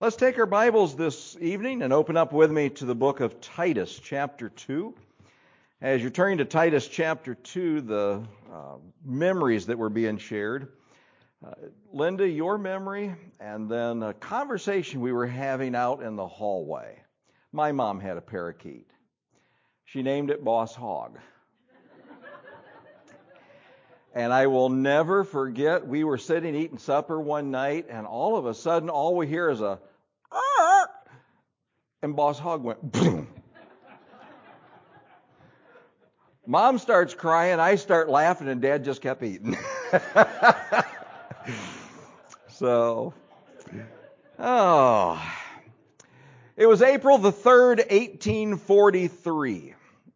Let's take our Bibles this evening and open up with me to the book of Titus, chapter 2. As you're turning to Titus, chapter 2, the memories that were being shared. Linda, your memory, and then a conversation we were having out in the hallway. My mom had a parakeet. She named it Boss Hog. And I will never forget, we were sitting eating supper one night, and all of a sudden, all we hear is a "Arr!" And Boss Hog went boom. Mom starts crying, I start laughing, and Dad just kept eating. It was April the 3rd, 1843.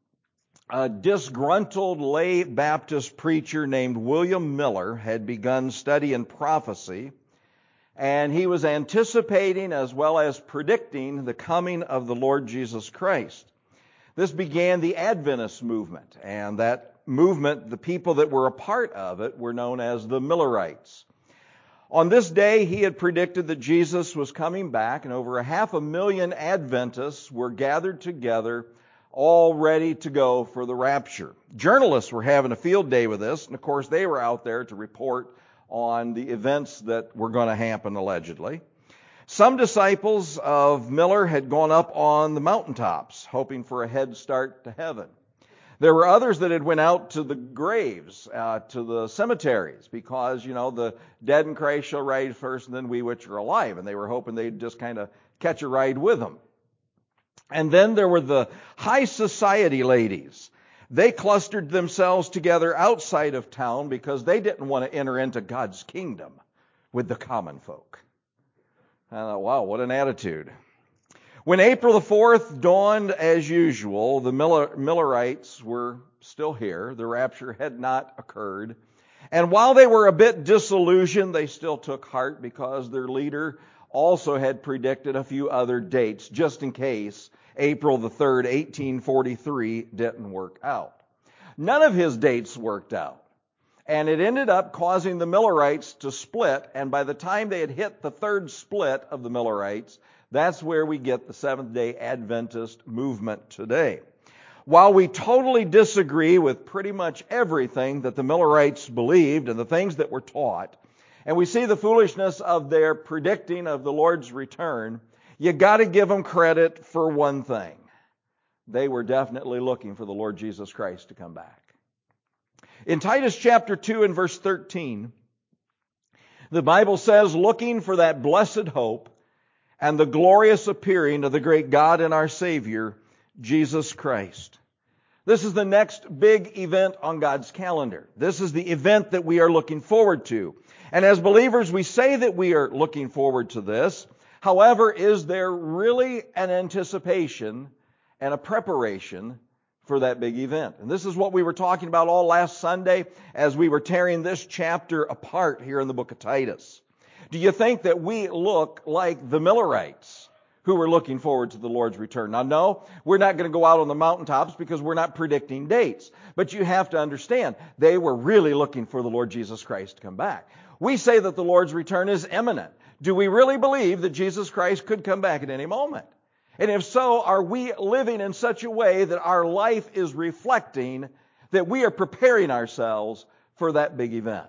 A disgruntled lay Baptist preacher named William Miller had begun studying prophecy, and he was anticipating as well as predicting the coming of the Lord Jesus Christ. This began the Adventist movement, and that movement, the people that were a part of it, were known as the Millerites. On this day, he had predicted that Jesus was coming back, and over 500,000 Adventists were gathered together, all ready to go for the rapture. Journalists were having a field day with this, and of course they were out there to report on the events that were going to happen allegedly. Some disciples of Miller had gone up on the mountaintops, hoping for a head start to heaven. There were others that had went out to the graves, to the cemeteries, because, the dead in Christ shall rise first, and then we which are alive, and they were hoping they'd just kind of catch a ride with them. And then there were the high society ladies. They clustered themselves together outside of town because they didn't want to enter into God's kingdom with the common folk. I thought, wow, what an attitude. When April the 4th dawned as usual, the Millerites were still here. The rapture had not occurred. And while they were a bit disillusioned, they still took heart because their leader also had predicted a few other dates, just in case April the 3rd, 1843 didn't work out. None of his dates worked out. And it ended up causing the Millerites to split, and by the time they had hit the third split of the Millerites, that's where we get the Seventh-day Adventist movement today. While we totally disagree with pretty much everything that the Millerites believed and the things that were taught, and we see the foolishness of their predicting of the Lord's return, you got to give them credit for one thing. They were definitely looking for the Lord Jesus Christ to come back. In Titus chapter 2 and verse 13, the Bible says, looking for that blessed hope and the glorious appearing of the great God and our Savior, Jesus Christ. This is the next big event on God's calendar. This is the event that we are looking forward to. And as believers, we say that we are looking forward to this. However, is there really an anticipation and a preparation for that big event? And this is what we were talking about all last Sunday as we were tearing this chapter apart here in the book of Titus. Do you think that we look like the Millerites who were looking forward to the Lord's return? Now, no, we're not going to go out on the mountaintops because we're not predicting dates. But you have to understand, they were really looking for the Lord Jesus Christ to come back. We say that the Lord's return is imminent. Do we really believe that Jesus Christ could come back at any moment? And if so, are we living in such a way that our life is reflecting that we are preparing ourselves for that big event?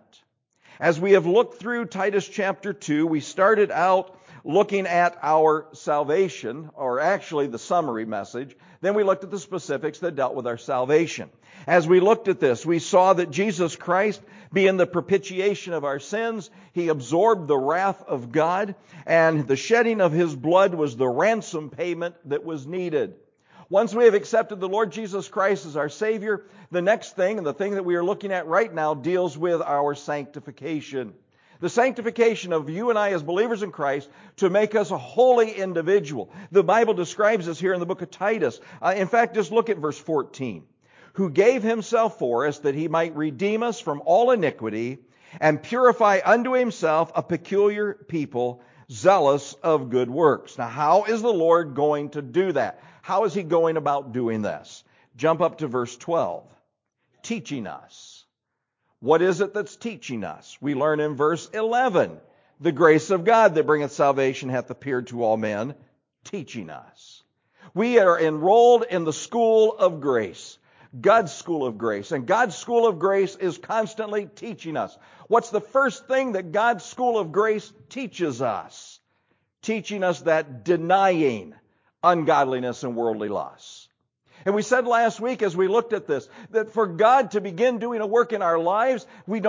As we have looked through Titus chapter 2, we started out looking at our salvation, or actually the summary message. Then we looked at the specifics that dealt with our salvation. As we looked at this, we saw that Jesus Christ, being the propitiation of our sins, He absorbed the wrath of God, and the shedding of His blood was the ransom payment that was needed. Once we have accepted the Lord Jesus Christ as our Savior, the next thing, and the thing that we are looking at right now, deals with our sanctification. The sanctification of you and I as believers in Christ to make us a holy individual. The Bible describes us here in the book of Titus. In fact, just look at verse 14. Who gave Himself for us that He might redeem us from all iniquity and purify unto Himself a peculiar people, zealous of good works. Now, how is the Lord going to do that? How is He going about doing this? Jump up to verse 12. Teaching us. What is it that's teaching us? We learn in verse 11 The grace of God that bringeth salvation hath appeared to all men, teaching us. We are enrolled in the school of grace, God's school of grace. And God's school of grace is constantly teaching us. What's the first thing that God's school of grace teaches us? Teaching us that denying ungodliness and worldly lusts. And we said last week as we looked at this, that for God to begin doing a work in our lives,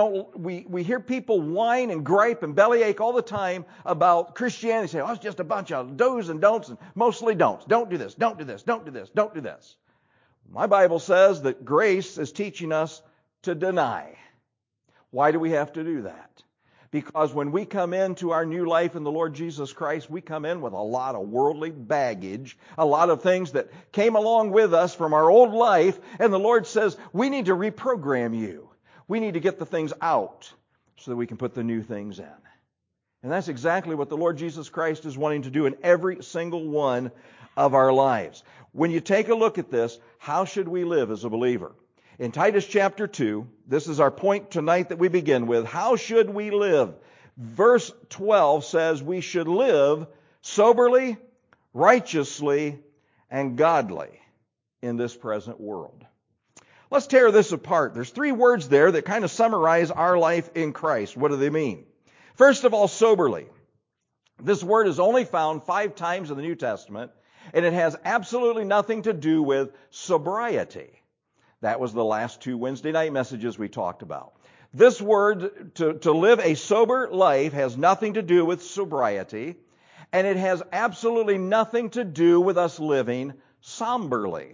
we hear people whine and gripe and bellyache all the time about Christianity. Say, oh, it's just a bunch of do's and don'ts and mostly don'ts. Don't do this, don't do this, don't do this, don't do this. My Bible says that grace is teaching us to deny. Why do we have to do that? Because when we come into our new life in the Lord Jesus Christ, we come in with a lot of worldly baggage, a lot of things that came along with us from our old life, and the Lord says, we need to reprogram you. We need to get the things out so that we can put the new things in. And that's exactly what the Lord Jesus Christ is wanting to do in every single one of our lives. When you take a look at this, how should we live as a believer? In Titus chapter 2, this is our point tonight that we begin with. How should we live? Verse 12 says we should live soberly, righteously, and godly in this present world. Let's tear this apart. There's 3 words there that kind of summarize our life in Christ. What do they mean? First of all, soberly. This word is only found 5 times in the New Testament, and it has absolutely nothing to do with sobriety. That was the last 2 Wednesday night messages we talked about. This word, to live a sober life, has nothing to do with sobriety, and it has absolutely nothing to do with us living somberly.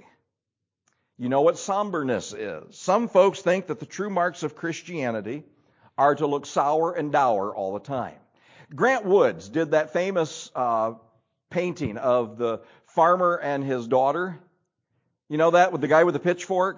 You know what somberness is. Some folks think that the true marks of Christianity are to look sour and dour all the time. Grant Woods did that famous painting of the farmer and his daughter. You know that, with the guy with the pitchfork?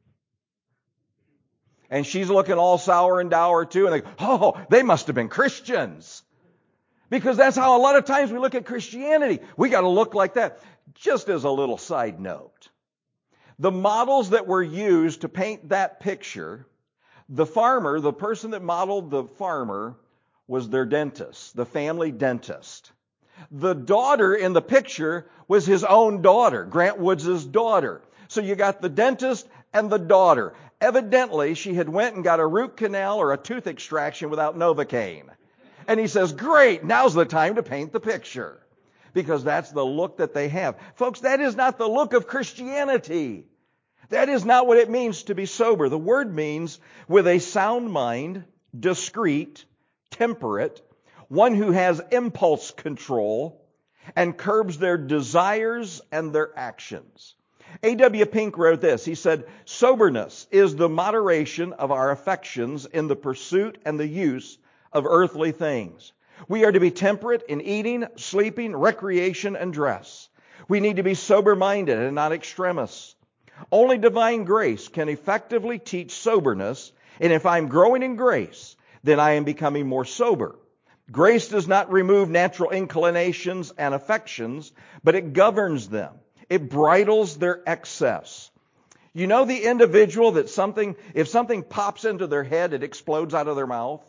And she's looking all sour and dour too. And they go, oh, they must have been Christians. Because that's how a lot of times we look at Christianity. We got to look like that. Just as a little side note, the models that were used to paint that picture, the farmer, the person that modeled the farmer, was their dentist, the family dentist. The daughter in the picture was his own daughter, Grant Woods' daughter. So you got the dentist and the daughter. Evidently, she had went and got a root canal or a tooth extraction without Novocaine. And he says, great, now's the time to paint the picture. Because that's the look that they have. Folks, that is not the look of Christianity. That is not what it means to be sober. The word means with a sound mind, discreet, temperate, one who has impulse control and curbs their desires and their actions. A.W. Pink wrote this. He said, soberness is the moderation of our affections in the pursuit and the use of earthly things. We are to be temperate in eating, sleeping, recreation, and dress. We need to be sober-minded and not extremists. Only divine grace can effectively teach soberness, and if I'm growing in grace, then I am becoming more sober. Grace does not remove natural inclinations and affections, but it governs them. It bridles their excess. You know the individual that if something pops into their head, it explodes out of their mouth?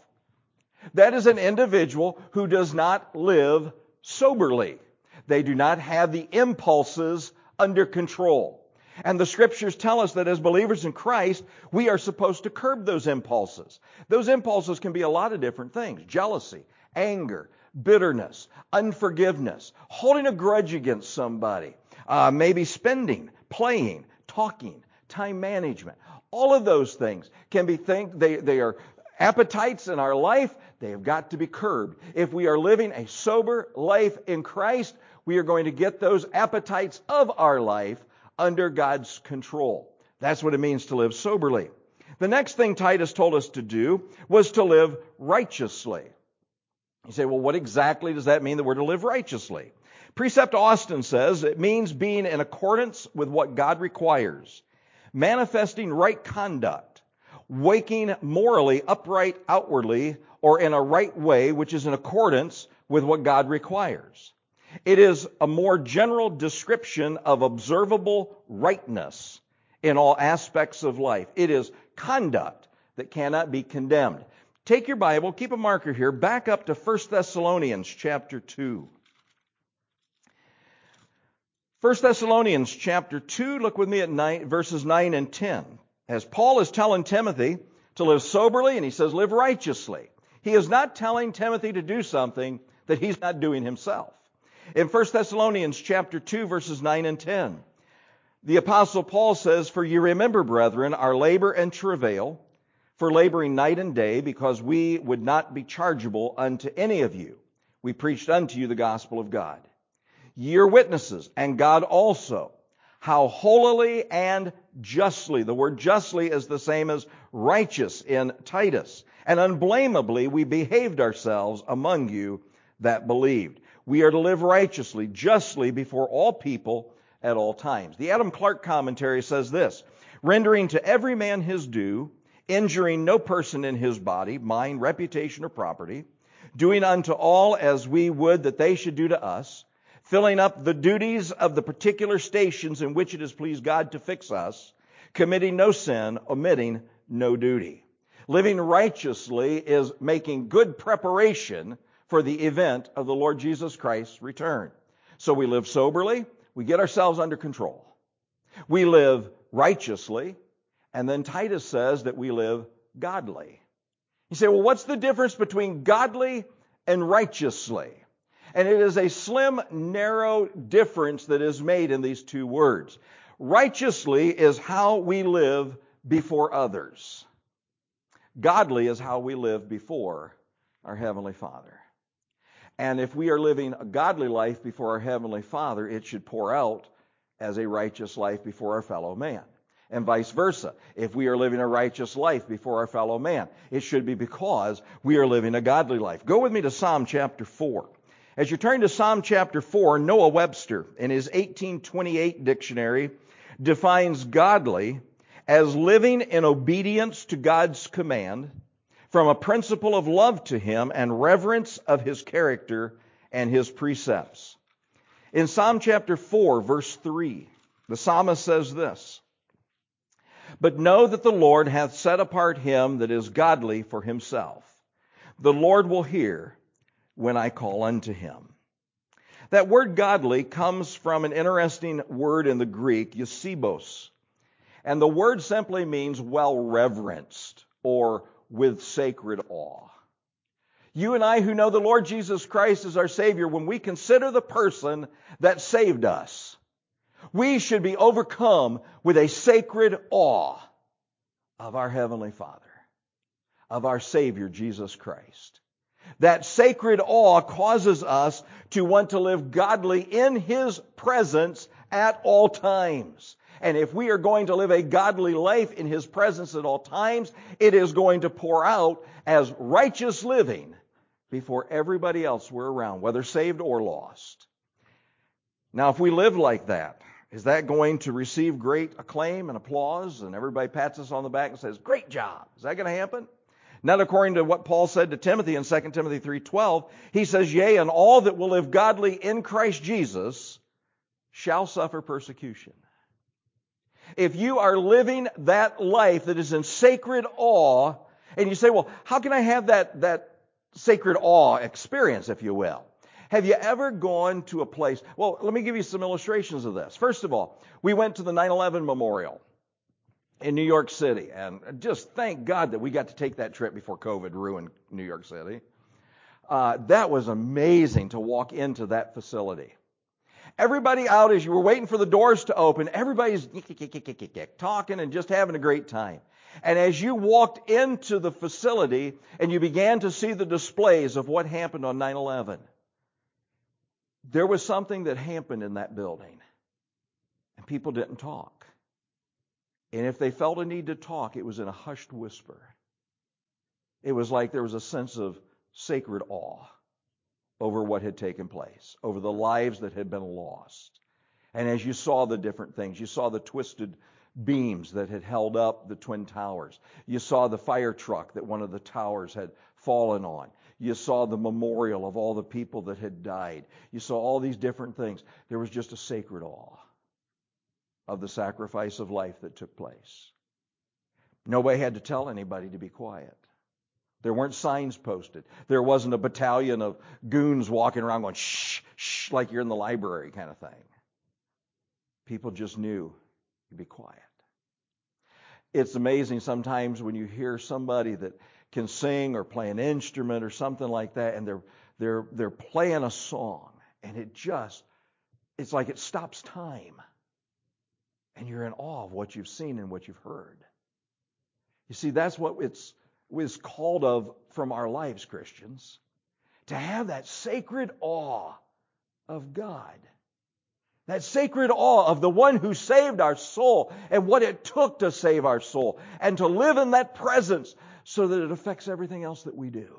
That is an individual who does not live soberly. They do not have the impulses under control. And the scriptures tell us that as believers in Christ, we are supposed to curb those impulses. Those impulses can be a lot of different things. Jealousy, anger, bitterness, unforgiveness, holding a grudge against somebody, maybe spending, playing, talking, time management. All of those things can be they are appetites in our life. They have got to be curbed. If we are living a sober life in Christ, we are going to get those appetites of our life under God's control. That's what it means to live soberly. The next thing Titus told us to do was to live righteously. You say, well, what exactly does that mean that we're to live righteously? Precept Austin says it means being in accordance with what God requires, manifesting right conduct, waking morally upright outwardly or in a right way, which is in accordance with what God requires. It is a more general description of observable rightness in all aspects of life. It is conduct that cannot be condemned. Take your Bible, keep a marker here, back up to 1 Thessalonians chapter 2. 1 Thessalonians chapter 2, look with me at verses 9 and 10. As Paul is telling Timothy to live soberly, and he says live righteously. He is not telling Timothy to do something that he's not doing himself. In 1 Thessalonians chapter 2, verses 9 and 10, the Apostle Paul says, "For ye remember, brethren, our labor and travail, for laboring night and day, because we would not be chargeable unto any of you. We preached unto you the gospel of God. Ye are witnesses, and God also, how holily and justly," the word justly is the same as righteous in Titus, "and unblameably we behaved ourselves among you that believed." We are to live righteously, justly before all people at all times. The Adam Clarke commentary says this, "Rendering to every man his due, injuring no person in his body, mind, reputation, or property, doing unto all as we would that they should do to us, filling up the duties of the particular stations in which it has pleased God to fix us, committing no sin, omitting no duty." Living righteously is making good preparation for the event of the Lord Jesus Christ's return. So we live soberly, we get ourselves under control. We live righteously, and then Titus says that we live godly. You say, well, what's the difference between godly and righteously? And it is a slim, narrow difference that is made in these two words. Righteously is how we live before others. Godly is how we live before our Heavenly Father. And if we are living a godly life before our Heavenly Father, it should pour out as a righteous life before our fellow man. And vice versa. If we are living a righteous life before our fellow man, it should be because we are living a godly life. Go with me to Psalm chapter 4. As you turn to Psalm chapter 4, Noah Webster, in his 1828 dictionary, defines godly as living in obedience to God's command, from a principle of love to Him and reverence of His character and His precepts. In Psalm chapter 4, verse 3, the psalmist says this, "But know that the Lord hath set apart him that is godly for himself. The Lord will hear when I call unto him." That word godly comes from an interesting word in the Greek, eusebos. And the word simply means well reverenced or with sacred awe. You and I who know the Lord Jesus Christ as our Savior, when we consider the person that saved us, we should be overcome with a sacred awe of our Heavenly Father, of our Savior Jesus Christ. That sacred awe causes us to want to live godly in His presence at all times. And if we are going to live a godly life in His presence at all times, it is going to pour out as righteous living before everybody else we're around, whether saved or lost. Now, if we live like that, is that going to receive great acclaim and applause and everybody pats us on the back and says, "Great job"? Is that going to happen? Not according to what Paul said to Timothy in 2 Timothy 3:12. He says, "Yea, and all that will live godly in Christ Jesus shall suffer persecution." If you are living that life that is in sacred awe, and you say, well, how can I have that sacred awe experience, if you will? Have you ever gone to a place? Well, let me give you some illustrations of this. First of all, we went to the 9/11 Memorial in New York City, and just thank God that we got to take that trip before COVID ruined New York City. That was amazing to walk into that facility. Everybody out, as you were waiting for the doors to open, everybody's talking and just having a great time. And as you walked into the facility and you began to see the displays of what happened on 9/11, there was something that happened in that building. And people didn't talk. And if they felt a need to talk, it was in a hushed whisper. It was like there was a sense of sacred awe over what had taken place, over the lives that had been lost. And as you saw the different things, you saw the twisted beams that had held up the Twin Towers. You saw the fire truck that one of the towers had fallen on. You saw the memorial of all the people that had died. You saw all these different things. There was just a sacred awe of the sacrifice of life that took place. Nobody had to tell anybody to be quiet. There weren't signs posted. There wasn't a battalion of goons walking around going, shh, shh, like you're in the library kind of thing. People just knew to be quiet. It's amazing sometimes when you hear somebody that can sing or play an instrument or something like that, and they're playing a song, and it's like it stops time. And you're in awe of what you've seen and what you've heard. You see, that's what it's called of from our lives, Christians. To have that sacred awe of God. That sacred awe of the one who saved our soul and what it took to save our soul. And to live in that presence so that it affects everything else that we do.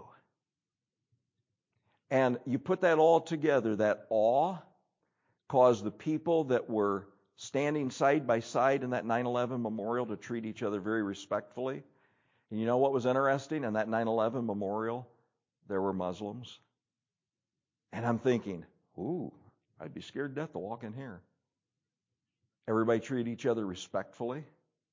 And you put that all together, that awe caused the people that were standing side by side in that 9/11 memorial to treat each other very respectfully. And you know what was interesting? In that 9/11 memorial, there were Muslims. And I'm thinking, ooh, I'd be scared to death to walk in here. Everybody treated each other respectfully.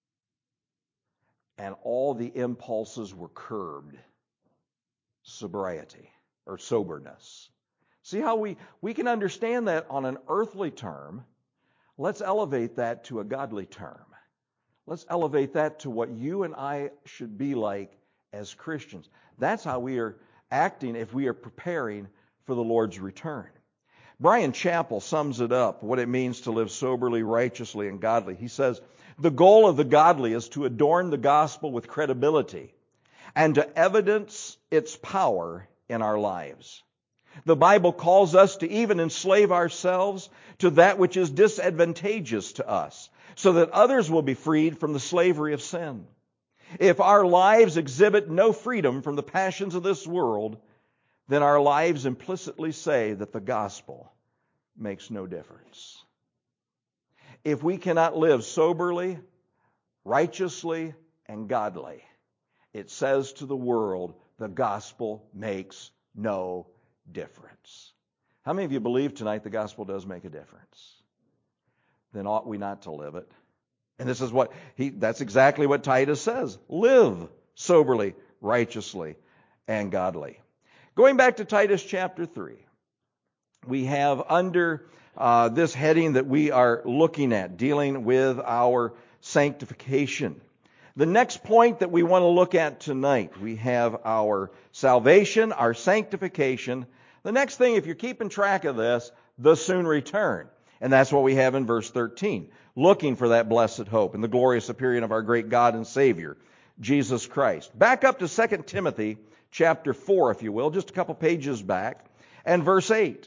And all the impulses were curbed. Sobriety or soberness. See how we can understand that on an earthly term. Let's elevate that to a godly term. Let's elevate that to what you and I should be like as Christians. That's how we are acting if we are preparing for the Lord's return. Brian Chappell sums it up, what it means to live soberly, righteously, and godly. He says, the goal of the godly is to adorn the gospel with credibility and to evidence its power in our lives. The Bible calls us to even enslave ourselves to that which is disadvantageous to us, so that others will be freed from the slavery of sin. If our lives exhibit no freedom from the passions of this world, then our lives implicitly say that the gospel makes no difference. If we cannot live soberly, righteously, and godly, it says to the world, the gospel makes no difference. How many of you believe tonight the gospel does make a difference? Then ought we not to live it? And this is that's exactly what Titus says. Live soberly, righteously, and godly. Going back to Titus chapter 3, we have under this heading that we are looking at, dealing with our sanctification. The next point that we want to look at tonight, we have our salvation, our sanctification. The next thing, if you're keeping track of this, the soon return. And that's what we have in verse 13. Looking for that blessed hope and the glorious appearing of our great God and Savior, Jesus Christ. Back up to 2 Timothy chapter 4, if you will, just a couple pages back, and verse 8.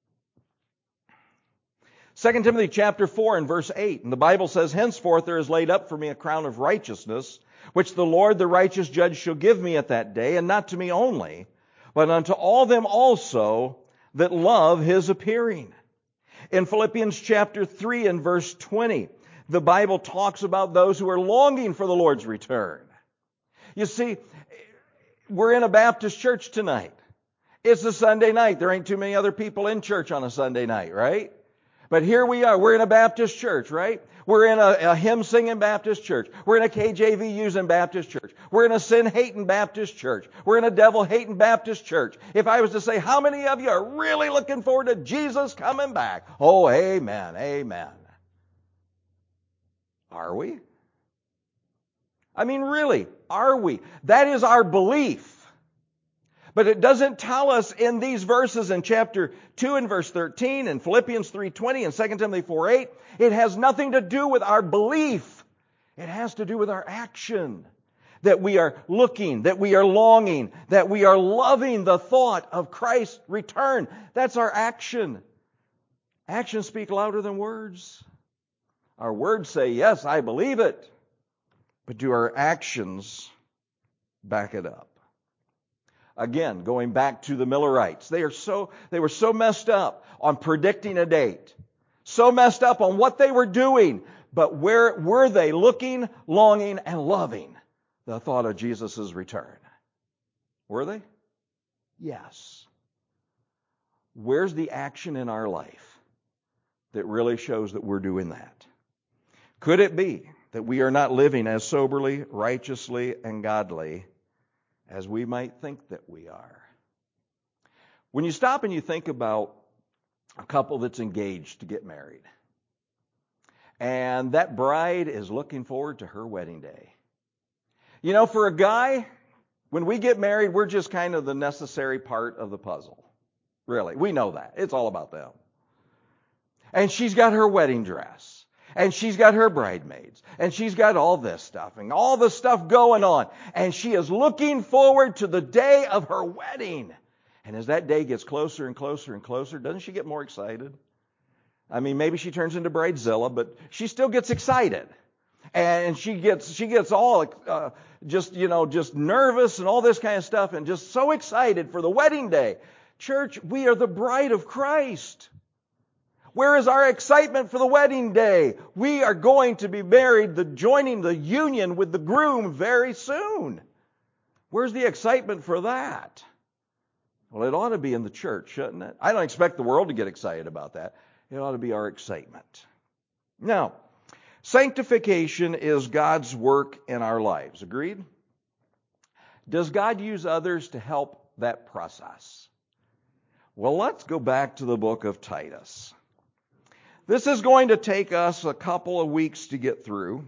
2 Timothy chapter 4 and verse 8. And the Bible says, henceforth there is laid up for me a crown of righteousness, which the Lord the righteous judge shall give me at that day, and not to me only, but unto all them also that love his appearing. In Philippians chapter 3 and verse 20, the Bible talks about those who are longing for the Lord's return. You see, we're in a Baptist church tonight. It's a Sunday night. There ain't too many other people in church on a Sunday night, right? But here we are. We're in a Baptist church, right? We're in a hymn-singing Baptist church. We're in a KJV using Baptist church. We're in a sin-hating Baptist church. We're in a devil-hating Baptist church. If I was to say, how many of you are really looking forward to Jesus coming back? Oh, amen, amen. Are we? I mean, really, are we? That is our belief. But it doesn't tell us in these verses in chapter 2 and verse 13 and Philippians 3:20 and 2 Timothy 4:8. It has nothing to do with our belief. It has to do with our action. That we are looking, that we are longing, that we are loving the thought of Christ's return. That's our action. Actions speak louder than words. Our words say, yes, I believe it. But do our actions back it up? Again, going back to the Millerites, they were so messed up on predicting a date, so messed up on what they were doing, but where were they looking, longing, and loving the thought of Jesus' return? Were they? Yes. Where's the action in our life that really shows that we're doing that? Could it be that we are not living as soberly, righteously, and godly as we might think that we are. When you stop and you think about a couple that's engaged to get married, and that bride is looking forward to her wedding day. You know, for a guy, when we get married, we're just kind of the necessary part of the puzzle. Really, we know that. It's all about them. And she's got her wedding dress. And she's got her bridesmaids. And she's got all this stuff. And all the stuff going on. And she is looking forward to the day of her wedding. And as that day gets closer and closer and closer, doesn't she get more excited? I mean, maybe she turns into Bridezilla, but she still gets excited. And she gets all just nervous and all this kind of stuff and just so excited for the wedding day. Church, we are the bride of Christ. Where is our excitement for the wedding day? We are going to be married, joining the union with the groom very soon. Where's the excitement for that? Well, it ought to be in the church, shouldn't it? I don't expect the world to get excited about that. It ought to be our excitement. Now, sanctification is God's work in our lives. Agreed? Does God use others to help that process? Well, let's go back to the book of Titus. This is going to take us a couple of weeks to get through.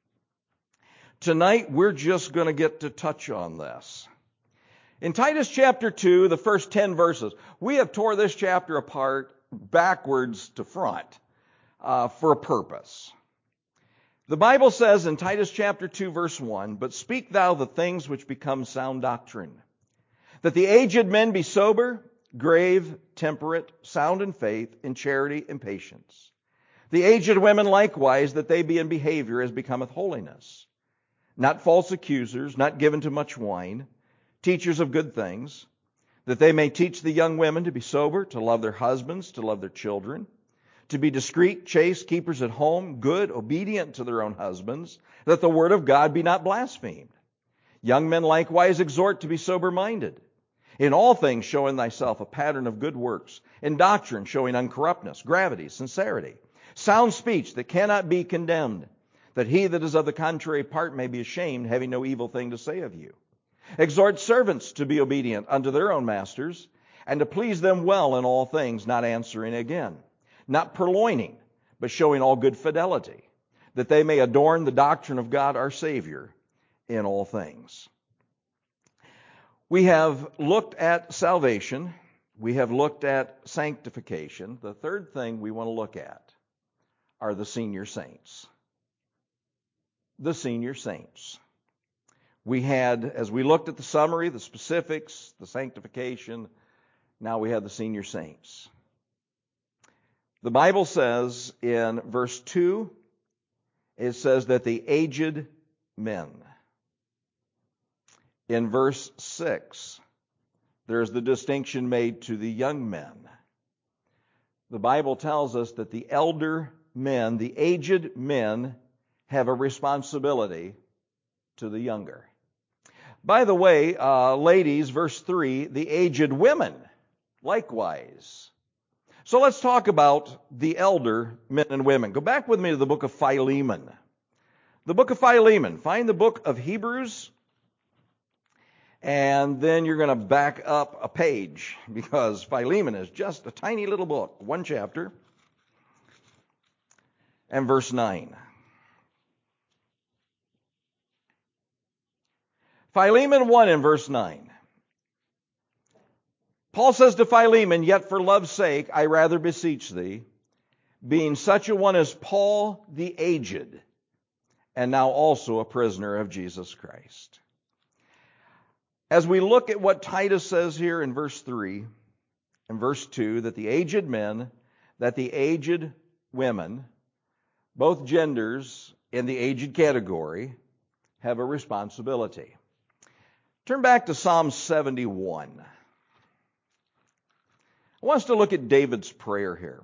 Tonight, we're just going to get to touch on this. In Titus chapter 2, the first 10 verses, we have tore this chapter apart backwards to front for a purpose. The Bible says in Titus chapter 2 verse 1, "But speak thou the things which become sound doctrine, that the aged men be sober, grave, temperate, sound in faith, in charity, and patience. The aged women likewise, that they be in behavior as becometh holiness, not false accusers, not given to much wine, teachers of good things, that they may teach the young women to be sober, to love their husbands, to love their children, to be discreet, chaste, keepers at home, good, obedient to their own husbands, that the word of God be not blasphemed. Young men likewise exhort to be sober-minded. In all things showing thyself a pattern of good works, in doctrine showing uncorruptness, gravity, sincerity, sound speech that cannot be condemned, that he that is of the contrary part may be ashamed, having no evil thing to say of you. Exhort servants to be obedient unto their own masters, and to please them well in all things, not answering again, not purloining, but showing all good fidelity, that they may adorn the doctrine of God our Savior in all things." We have looked at salvation. We have looked at sanctification. The third thing we want to look at are the senior saints. The senior saints. We had, as we looked at the summary, the specifics, the sanctification, now we have the senior saints. The Bible says in verse 2, it says that the aged men. In verse 6, there's the distinction made to the young men. The Bible tells us that the elder men, the aged men, have a responsibility to the younger. By the way, ladies, verse 3, the aged women likewise. So let's talk about the elder men and women. Go back with me to the book of Philemon. The book of Philemon. Find the book of Hebrews, and then you're going to back up a page, because Philemon is just a tiny little book, one chapter, and verse 9. Philemon 1 in verse 9. Paul says to Philemon, "Yet for love's sake I rather beseech thee, being such a one as Paul the aged, and now also a prisoner of Jesus Christ." As we look at what Titus says here in verse 3 and verse 2, that the aged men, that the aged women, both genders in the aged category, have a responsibility. Turn back to Psalm 71. I want us to look at David's prayer here.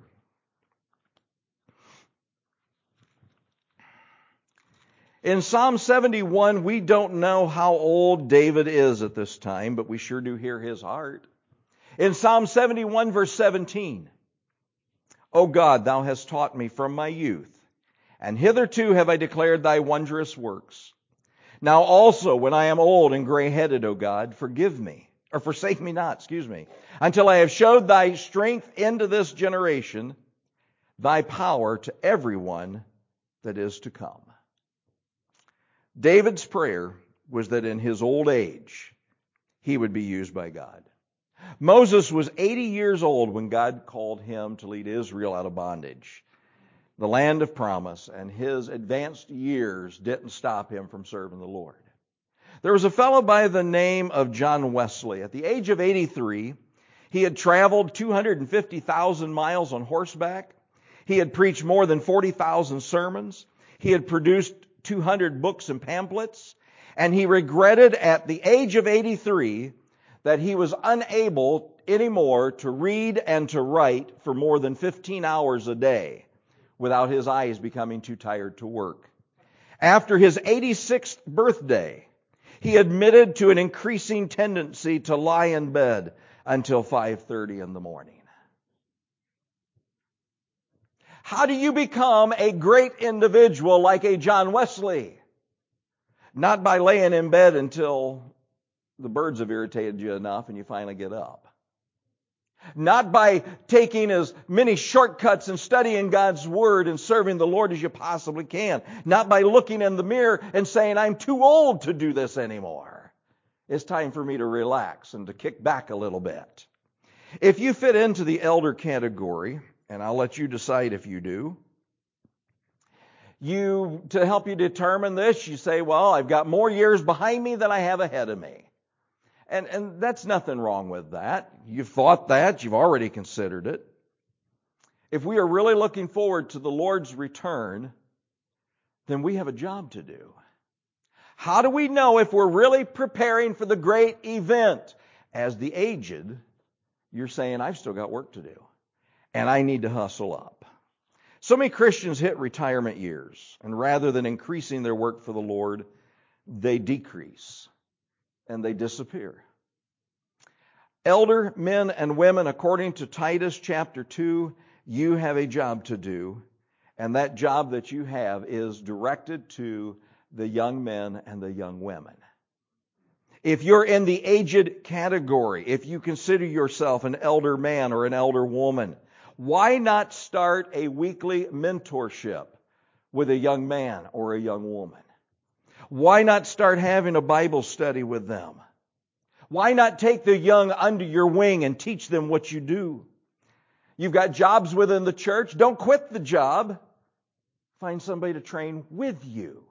In Psalm 71, we don't know how old David is at this time, but we sure do hear his heart. In Psalm 71, verse 17, "O God, thou hast taught me from my youth, and hitherto have I declared thy wondrous works. Now also, when I am old and gray-headed, O God, forgive me, or forsake me not, until I have showed thy strength into this generation, thy power to everyone that is to come. David's prayer was that in his old age, he would be used by God. Moses was 80 years old when God called him to lead Israel out of bondage, the land of promise, and his advanced years didn't stop him from serving the Lord. There was a fellow by the name of John Wesley. At the age of 83, he had traveled 250,000 miles on horseback. He had preached more than 40,000 sermons. He had produced 200 books and pamphlets. And he regretted at the age of 83 that he was unable anymore to read and to write for more than 15 hours a day without his eyes becoming too tired to work. After his 86th birthday, he admitted to an increasing tendency to lie in bed until 5:30 in the morning. How do you become a great individual like a John Wesley? Not by laying in bed until the birds have irritated you enough and you finally get up. Not by taking as many shortcuts and studying God's Word and serving the Lord as you possibly can. Not by looking in the mirror and saying, I'm too old to do this anymore. It's time for me to relax and to kick back a little bit. If you fit into the elder category, and I'll let you decide if you do, to help you determine this, you say, well, I've got more years behind me than I have ahead of me. And that's nothing wrong with that. You've thought that. You've already considered it. If we are really looking forward to the Lord's return, then we have a job to do. How do we know if we're really preparing for the great event? As the aged, you're saying, I've still got work to do, and I need to hustle up. So many Christians hit retirement years, and rather than increasing their work for the Lord, they decrease and they disappear. Elder men and women, according to Titus chapter 2, you have a job to do, and that job that you have is directed to the young men and the young women. If you're in the aged category, if you consider yourself an elder man or an elder woman, why not start a weekly mentorship with a young man or a young woman? Why not start having a Bible study with them? Why not take the young under your wing and teach them what you do? You've got jobs within the church. Don't quit the job. Find somebody to train with you.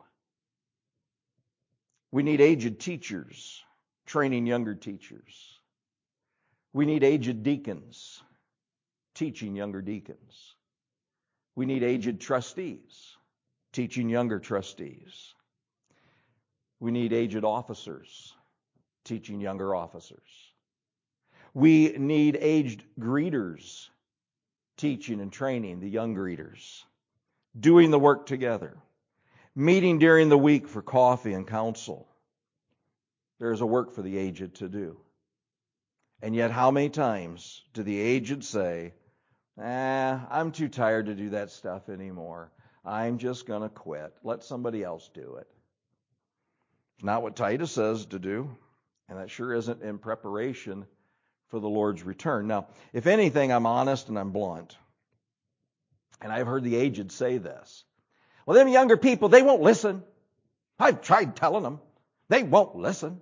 We need aged teachers training younger teachers. We need aged deacons teaching younger deacons. We need aged trustees teaching younger trustees. We need aged officers teaching younger officers. We need aged greeters teaching and training the young greeters. Doing the work together. Meeting during the week for coffee and counsel. There's a work for the aged to do. And yet how many times do the aged say, I'm too tired to do that stuff anymore. I'm just going to quit. Let somebody else do it. It's not what Titus says to do, and that sure isn't in preparation for the Lord's return. Now, if anything, I'm honest and I'm blunt. And I've heard the aged say this. Well, them younger people, they won't listen. I've tried telling them. They won't listen.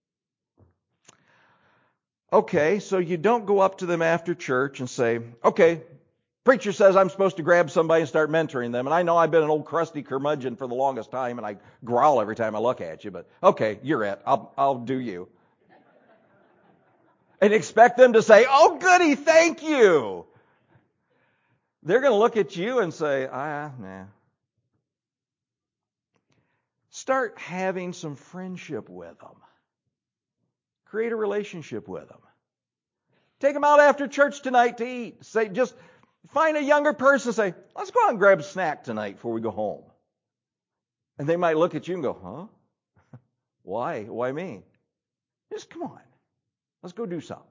Okay, so you don't go up to them after church and say, okay, preacher says I'm supposed to grab somebody and start mentoring them. And I know I've been an old crusty curmudgeon for the longest time, and I growl every time I look at you. But okay, you're it. I'll do you. And expect them to say, oh, goody, thank you. They're going to look at you and say, nah. Start having some friendship with them. Create a relationship with them. Take them out after church tonight to eat. Say, just find a younger person and say, let's go out and grab a snack tonight before we go home. And they might look at you and go, huh? Why? Why me? Just come on. Let's go do something.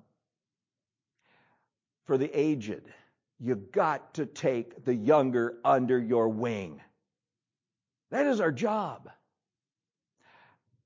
For the aged, you've got to take the younger under your wing. That is our job.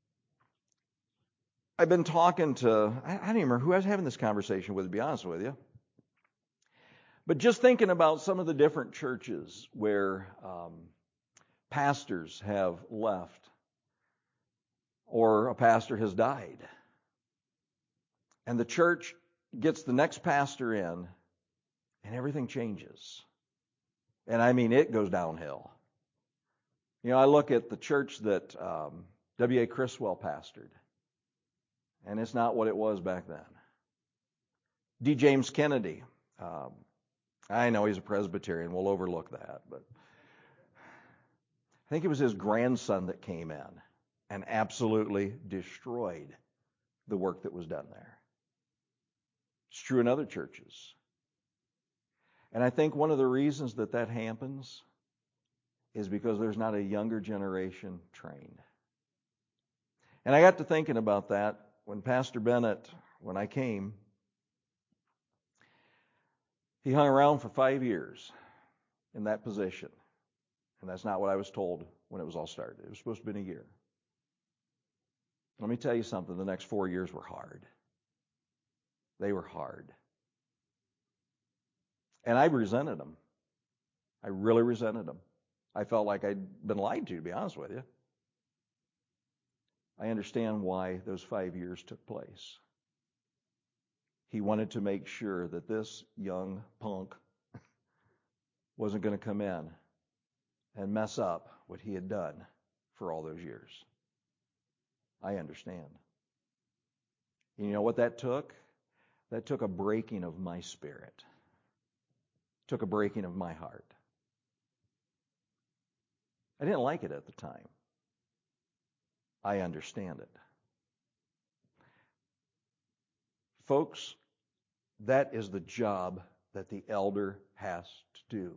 I've been talking to, I don't even remember who I was having this conversation with, to be honest with you. But just thinking about some of the different churches where pastors have left or a pastor has died. And the church gets the next pastor in and everything changes. And I mean, it goes downhill. You know, I look at the church that W.A. Criswell pastored, and it's not what it was back then. D. James Kennedy, I know he's a Presbyterian, we'll overlook that, but I think it was his grandson that came in and absolutely destroyed the work that was done there. It's true in other churches. And I think one of the reasons that happens is because there's not a younger generation trained. And I got to thinking about that when Pastor Bennett, when I came, he hung around for 5 years in that position. And that's not what I was told when it was all started. It was supposed to have been a year. Let me tell you something, the next 4 years were hard. They were hard. And I resented them. I really resented them. I felt like I'd been lied to be honest with you. I understand why those 5 years took place. He wanted to make sure that this young punk wasn't going to come in and mess up what he had done for all those years. I understand. You know what that took? That took a breaking of my spirit. Took a breaking of my heart. I didn't like it at the time. I understand it. Folks, that is the job that the elder has to do.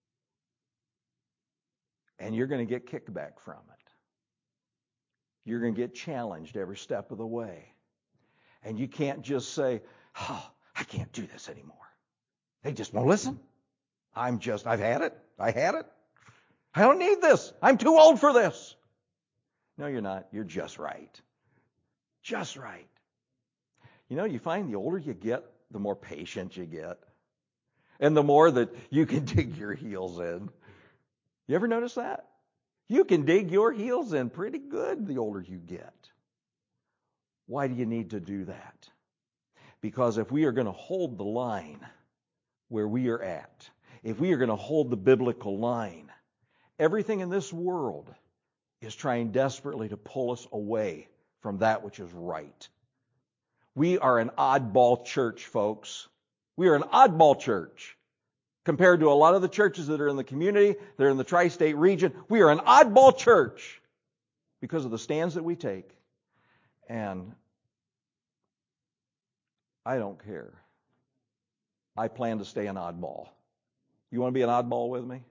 And you're going to get kickback from it. You're going to get challenged every step of the way. And you can't just say, oh, I can't do this anymore. They just won't listen. I've had it. I had it. I don't need this. I'm too old for this. No, you're not. You're just right. Just right. You know, you find the older you get, the more patient you get. And the more that you can dig your heels in. You ever notice that? You can dig your heels in pretty good the older you get. Why do you need to do that? Because if we are going to hold the line where we are at, if we are going to hold the biblical line, everything in this world is trying desperately to pull us away from that which is right. We are an oddball church, folks. We are an oddball church. Compared to a lot of the churches that are in the community, that are in the tri-state region, we are an oddball church because of the stands that we take. And I don't care. I plan to stay an oddball. You want to be an oddball with me?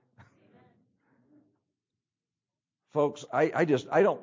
Folks, I don't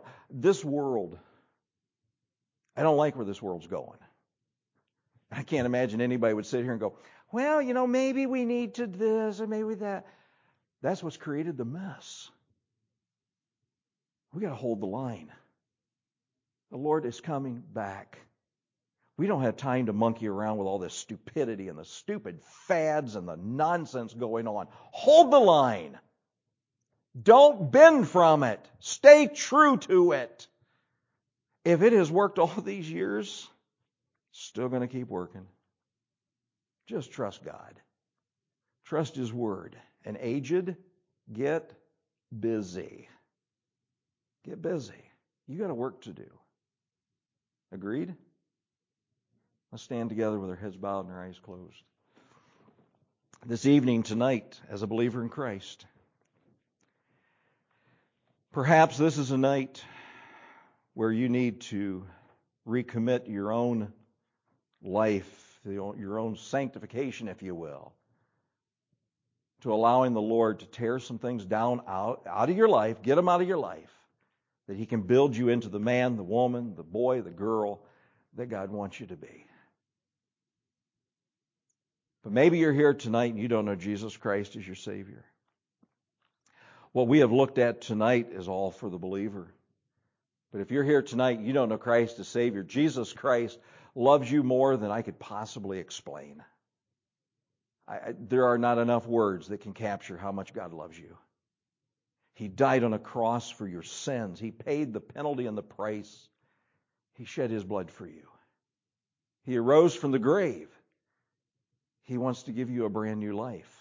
like where this world's going. I can't imagine anybody would sit here and go, well, you know, maybe we need to this or maybe that. That's what's created the mess. We got to hold the line. The Lord is coming back. We don't have time to monkey around with all this stupidity and the stupid fads and the nonsense going on. Hold the line. Don't bend from it. Stay true to it. If it has worked all these years, it's still going to keep working. Just trust God. Trust His Word. And aged, get busy. Get busy. You got a work to do. Agreed? Let's stand together with our heads bowed and our eyes closed. This evening, tonight, as a believer in Christ, perhaps this is a night where you need to recommit your own life, your own sanctification, if you will, to allowing the Lord to tear some things down out of your life, get them out of your life, that He can build you into the man, the woman, the boy, the girl that God wants you to be. But maybe you're here tonight and you don't know Jesus Christ as your Savior. What we have looked at tonight is all for the believer. But if you're here tonight, you don't know Christ as Savior. Jesus Christ loves you more than I could possibly explain. There are not enough words that can capture how much God loves you. He died on a cross for your sins. He paid the penalty and the price. He shed His blood for you. He arose from the grave. He wants to give you a brand new life.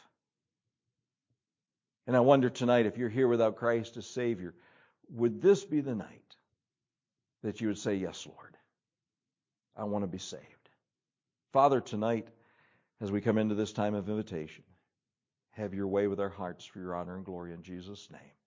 And I wonder tonight, if you're here without Christ as Savior, would this be the night that you would say, yes, Lord, I want to be saved. Father, tonight, as we come into this time of invitation, have your way with our hearts for your honor and glory in Jesus' name.